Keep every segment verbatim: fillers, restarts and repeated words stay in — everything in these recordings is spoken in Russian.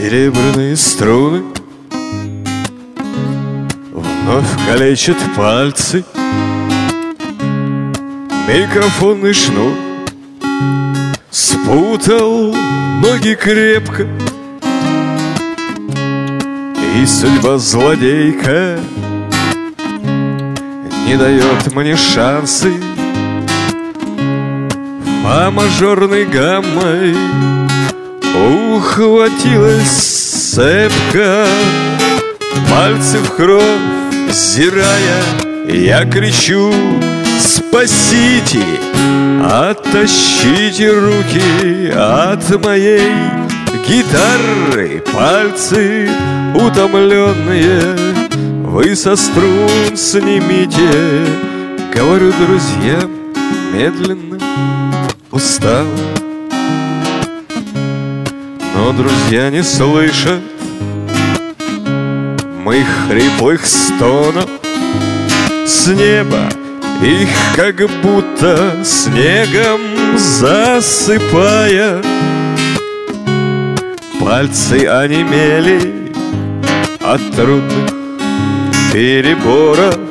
Серебряные струны вновь калечат пальцы. Микрофонный шнур спутал ноги крепко, и судьба злодейка не дает мне шансы. Фа мажорной гаммой ухватилась цепка. Пальцы в кровь зирая, я кричу: спасите, оттащите руки от моей гитары. Пальцы утомленные вы со струн снимите. Говорю друзьям медленно, устал. Но друзья не слышат моих хриплых стонов. С неба их как будто снегом засыпая. Пальцы онемели от трудных переборов.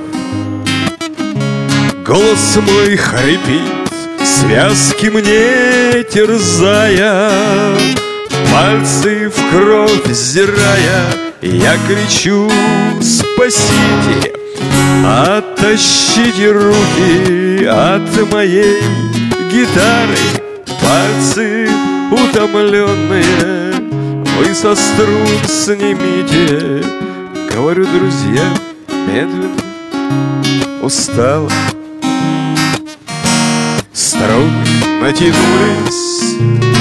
Голос мой хрипит, связки мне терзая. Пальцы в кровь сдирая, я кричу: спасите, оттащите руки от моей гитары. Пальцы утомленные вы со струн снимите. Говорю друзья медленно, устал. Струны натянулись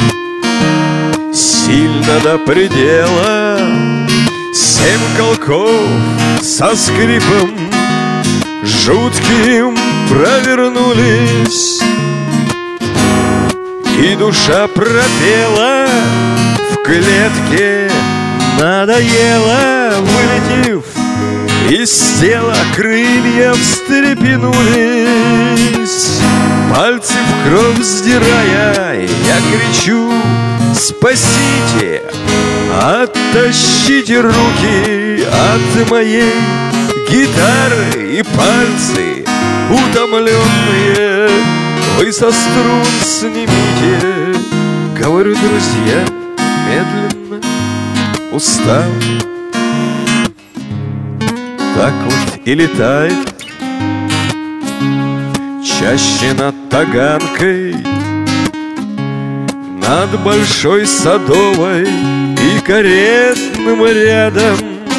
сильно до предела. Семь колков со скрипом жутким провернулись, и душа пропела в клетке. Надоело, вылетев из тела, крылья встрепенулись. Пальцы в кровь сдирая, я кричу: спасите, оттащите руки от моей гитары. И пальцы утомленные вы со струн снимите. Говорю друзья медленно, устал. Так вот и летает чаще над Таганкой, над Большой Садовой и Каретным рядом,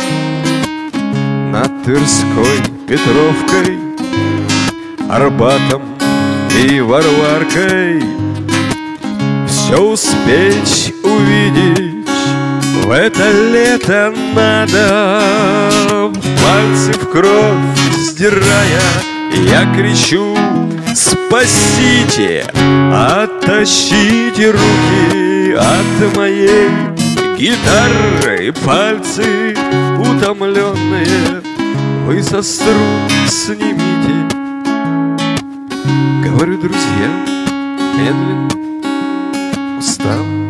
над Тверской, Петровкой, Арбатом и Варваркой. Все успеть увидеть в это лето надо. Пальцы в кровь сдирая, я кричу: спасите, оттащите руки от моей гитары. Пальцы утомленные вы со струн снимите. Говорю друзья медленно, устал.